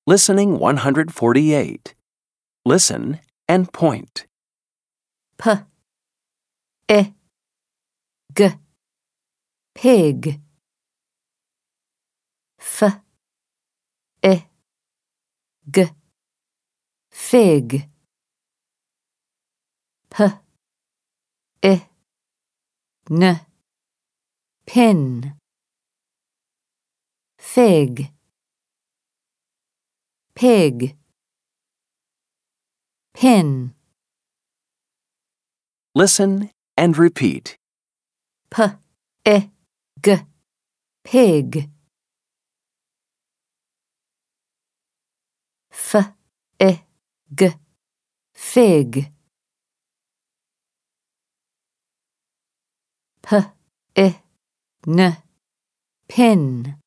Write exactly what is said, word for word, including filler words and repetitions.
Listening one hundred forty-eight. Listen and point. P, I, G, pig. F, I, G, fig. P, I, N, pin. Fig, pig, pin. Listen and repeat. P, I, G, pig. F, I, G, fig. P, I, N, pin.